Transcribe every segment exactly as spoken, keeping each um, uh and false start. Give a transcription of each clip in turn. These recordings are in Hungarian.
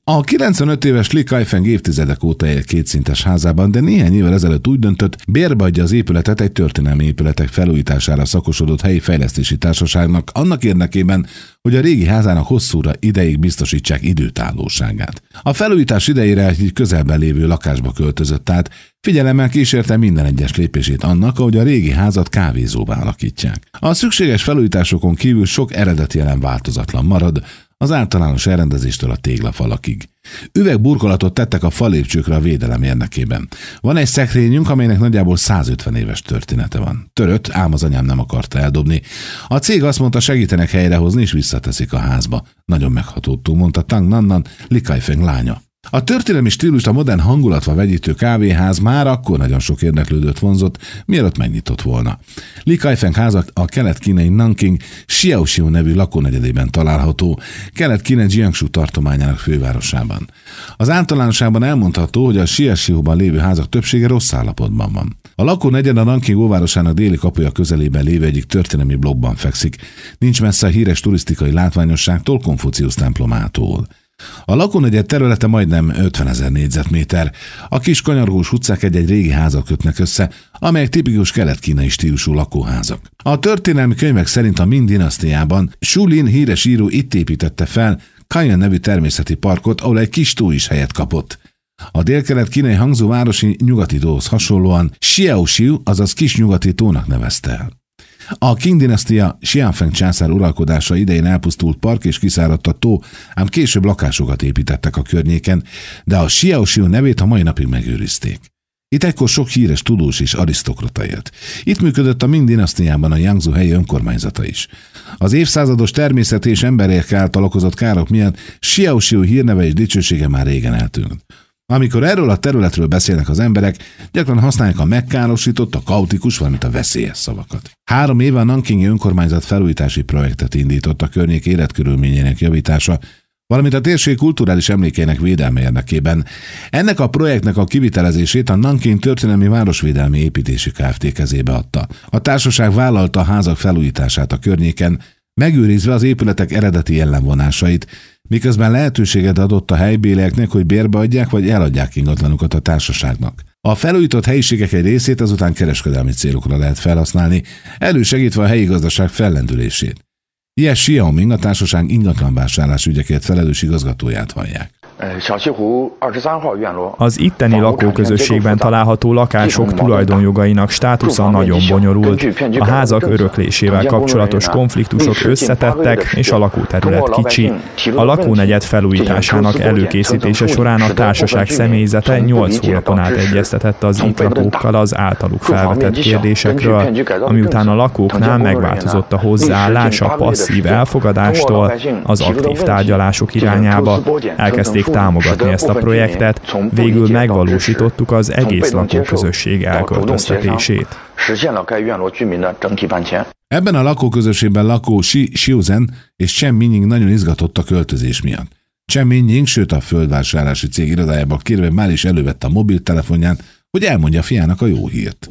A kilencvenöt éves Li Kaifeng évtizedek óta él kétszintes házában, de néhány évvel ezelőtt úgy döntött, bérbe adja az épületet egy történelmi épületek felújítására szakosodott helyi fejlesztési társaságnak, annak érdekében, hogy a régi házának hosszúra ideig biztosítsák időtállóságát. A felújítás idejére egy közelben lévő lakásba költözött át, figyelemmel kísérte minden egyes lépését annak, ahogy a régi házat kávézóvá alakítják. A szükséges felújításokon kívül sok eredeti elem változatlan marad, az általános elrendezéstől a téglafalakig. Üvegburkolatot tettek a falépcsőkre a védelem érdekében. Van egy szekrényünk, amelynek nagyjából százötven éves története van. Törött, ám az anyám nem akarta eldobni. A cég azt mondta, segítenek helyrehozni, és visszateszik a házba. Nagyon meghatódtó, mondta Tang Nannan, Li Kaifeng lánya. A történelmi stílust a modern hangulatba vegyítő kávéház már akkor nagyon sok érdeklődőt vonzott, mielőtt megnyitott volna. Li Kaifeng háza a kelet-kínai Nanking Xiaoxiu nevű lakónegyedében található, kelet-Kína Jiangsu tartományának fővárosában. Az általánosságban elmondható, hogy a Xiaoxiuban lévő házak többsége rossz állapotban van. A lakónegyed a Nanking óvárosának déli kapuja közelében lévő egyik történelmi blokkban fekszik. Nincs messze a híres turisztikai látványosságtól, Konfuciusz templomától. A lakónegyed területe majdnem ötvenezer négyzetméter. A kis kanyargós utcák egy-egy régi házak kötnek össze, amelyek tipikus kelet-kínai stílusú lakóházak. A történelmi könyvek szerint a Ming dinasztiában Shu Lin híres író itt építette fel Kanyan nevű természeti parkot, ahol egy kis tó is helyet kapott. A délkelet-kínai Hangzhou városi nyugati tóhoz hasonlóan Xiaoxiu, azaz kis nyugati tónak nevezte el. A Qing dinasztia Xianfeng császár uralkodása idején elpusztult park és kiszáradt a tó, ám később lakásokat építettek a környéken, de a Xiaoxiu nevét a mai napig megőrizték. Itt egykor sok híres tudós és arisztokrata élt. Itt működött a Ming dinasztiában a Jiangsu helyi önkormányzata is. Az évszázados természeti és emberek által okozott károk miatt Xiaoxiu hírneve és dicsősége már régen eltűnt. Amikor erről a területről beszélnek az emberek, gyakran használják a megkárosított, a kaotikus, valamint a veszélyes szavakat. Három éve a nankingi önkormányzat felújítási projektet indított a környék életkörülményének javítása, valamint a térség kulturális emlékeinek védelme érdekében. Ennek a projektnek a kivitelezését a Nanking Történelmi Városvédelmi Építési Kft. Kezébe adta. A társaság vállalta a házak felújítását a környéken, megőrizve az épületek eredeti jellemvonásait, miközben lehetőséget adott a helybélieknek, hogy bérbe adják vagy eladják ingatlanukat a társaságnak. A felújított helyiségek egy részét azután kereskedelmi célokra lehet felhasználni, elősegítve a helyi gazdaság fellendülését. Ye Xiaoming, a társaság ingatlanvásárlás ügyekért felelős igazgatóját hallják. Az itteni lakóközösségben található lakások tulajdonjogainak státusza nagyon bonyolult. A házak öröklésével kapcsolatos konfliktusok összetettek, és a lakóterület kicsi. A lakónegyed felújításának előkészítése során a társaság személyzete nyolc hónapon át egyeztetett az itt lakókkal az általuk felvetett kérdésekről, ami után a lakóknál megváltozott a hozzáállás a passzív elfogadástól az aktív tárgyalások irányába. Elkezdték támogatni ezt a projektet, végül megvalósítottuk az egész lakóközösség elköltöztetését. Ebben a lakóközösségben lakó Shi Xiuzhen és Chen Minging nagyon izgatott a költözés miatt. Chen Minging, sőt a földvásárlási cég irodájába kérve már is elővette a mobiltelefonját, hogy elmondja fiának a jó hírt.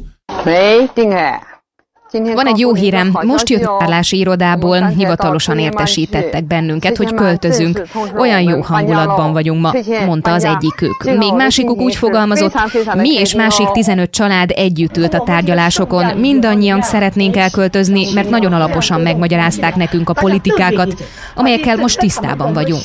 Van egy jó hírem, most jött a vásárlási irodából, hivatalosan értesítettek bennünket, hogy költözünk. Olyan jó hangulatban vagyunk ma, mondta az egyikük. Még másikuk úgy fogalmazott, mi és másik tizenöt család együtt ült a tárgyalásokon, mindannyian szeretnénk elköltözni, mert nagyon alaposan megmagyarázták nekünk a politikákat, amelyekkel most tisztában vagyunk.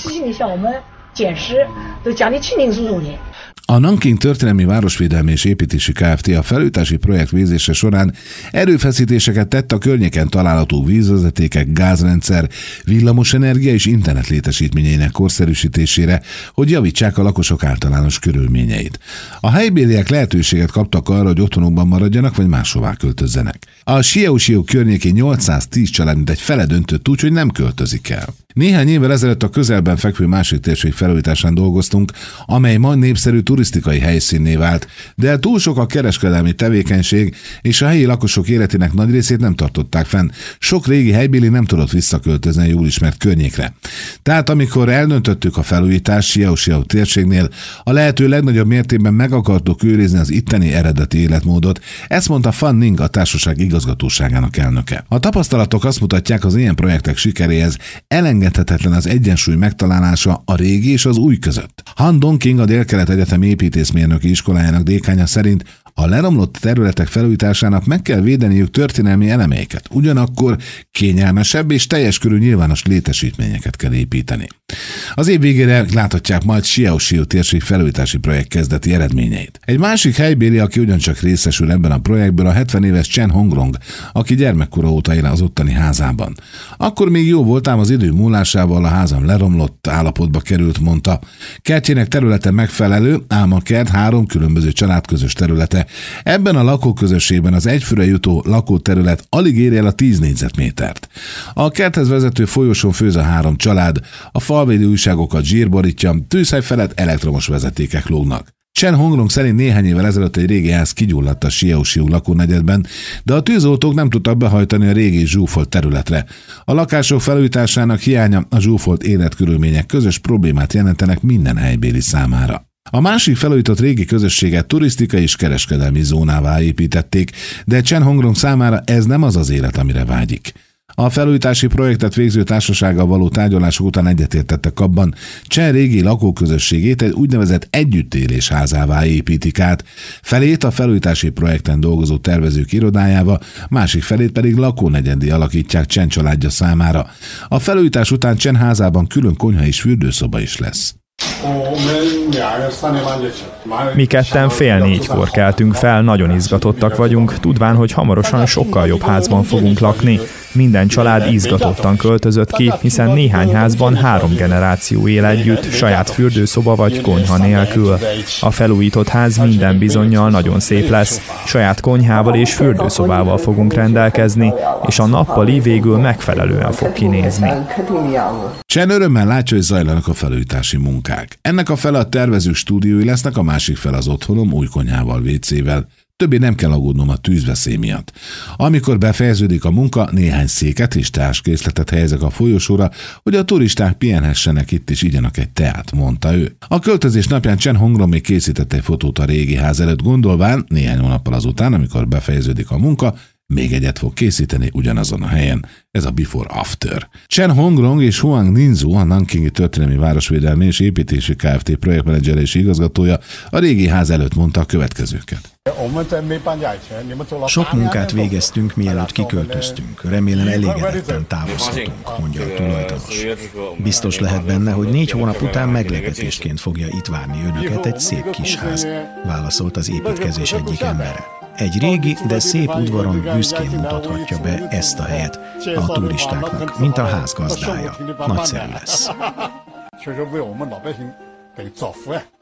A Nanking Történelmi Városvédelmi és Építési Kft. A felújítási projekt végzése során erőfeszítéseket tett a környéken található vízvezetékek, gázrendszer, villamosenergia és internet létesítményeinek korszerűsítésére, hogy javítsák a lakosok általános körülményeit. A helybéliek lehetőséget kaptak arra, hogy otthonukban maradjanak, vagy máshová költözzenek. A Xiaoxiu környékén nyolcszáztíz család mint egy fele döntött úgy, hogy nem költözik el. Néhány évvel ezelőtt a közelben fekvő másik térség felújításán dolgoztunk, amely ma népszerű turisztikai turisztikai helyszínné vált, de túl sok a kereskedelmi tevékenység, és a helyi lakosok életének nagy részét nem tartották fenn. Sok régi helybéli nem tudott visszaköltözni a jól ismert környékre. Tehát amikor eldöntöttük a felújítást Siao-Siao térségnél, a lehető legnagyobb mértékben meg akartuk őrizni az itteni eredeti életmódot, ezt mondta Fan Ning, a társaság igazgatóságának elnöke. A tapasztalatok azt mutatják, az ilyen projektek sikeréhez elengedhetetlen az egyensúly megtalálása a régi és az új között. Han Dongqing, a Dél-Kelet Egyetem építészmérnöki iskolájának dékánya szerint a leromlott területek felújításának meg kell védeniük történelmi elemeiket, ugyanakkor kényelmesebb és teljes körű nyilvános létesítményeket kell építeni. Az év végére láthatják majd Siao-Siao térség felújítási projekt kezdeti eredményeit. Egy másik helybéli, aki ugyancsak részesül ebben a projektből, a hetven éves Chen Hongrong, aki gyermekkora óta él az ottani házában. Akkor még jó volt, ám az idő múlásával a házam leromlott állapotba került, mondta. Kertjének területe megfelelő, ám a kert három különböző családközös területe. Ebben a lakóközösségben az egyfőre jutó lakóterület alig éri el a tíz négyzetmétert. A kerthez vezető folyosón főz a három család, a falvédő újságokat zsír borítja, tűzhely felett elektromos vezetékek lógnak. Chen Hongrong szerint néhány évvel ezelőtt egy régi ház kigyulladt a Siao-Siao lakónegyedben, de a tűzoltók nem tudtak behajtani a régi zsúfolt területre. A lakások felújításának hiánya, a zsúfolt életkörülmények közös problémát jelentenek minden helybéli számára. A másik felújított régi közösséget turisztikai és kereskedelmi zónává építették, de Chen Hongrong számára ez nem az az élet, amire vágyik. A felújítási projektet végző társasággal való tárgyalások után egyetértettek abban, Chen régi lakóközösségét egy úgynevezett együttélés házává építik át, felét a felújítási projekten dolgozó tervezők irodájába, másik felét pedig lakónegyedé alakítják Chen családja számára. A felújítás után Chen házában külön konyha és fürdőszoba is lesz. Mi ketten fél négykor keltünk fel, nagyon izgatottak vagyunk, tudván, hogy hamarosan sokkal jobb házban fogunk lakni. Minden család izgatottan költözött ki, hiszen néhány házban három generáció él együtt, saját fürdőszoba vagy konyha nélkül. A felújított ház minden bizonnyal nagyon szép lesz, saját konyhával és fürdőszobával fogunk rendelkezni, és a nappali végül megfelelően fog kinézni. Chen örömmel látja, hogy zajlanak a felújítási munkák. Ennek a fele a tervezők stúdiói lesznek, a másik fele az otthonom új konyhával, vécével. Többé nem kell aggódnom a tűzveszély miatt. Amikor befejeződik a munka, néhány széket és társkészletet helyezek a folyosóra, hogy a turisták pihenhessenek itt és igyanak egy teát, mondta ő. A költözés napján Chen Hongrong még készített egy fotót a régi ház előtt, gondolván néhány hónappal azután, amikor befejeződik a munka, még egyet fog készíteni ugyanazon a helyen. Ez a Before After. Chen Hongrong és Huang Ninzu, a Nankingi Történelmi Városvédelmi és Építési Kft. Projektmenedzser és igazgatója a régi ház előtt mondta a következőket. Sok munkát végeztünk, mielőtt kiköltöztünk. Remélem elégedetten távozhatunk, mondja a tulajdonos. Biztos lehet benne, hogy négy hónap után meglepetésként fogja itt várni önöket egy szép kis ház, válaszolt az építkezés egyik embere. Egy régi, de szép udvaron büszkén mutathatja be ezt a helyet a turistáknak, mint a ház gazdája. Nagyszerű lesz.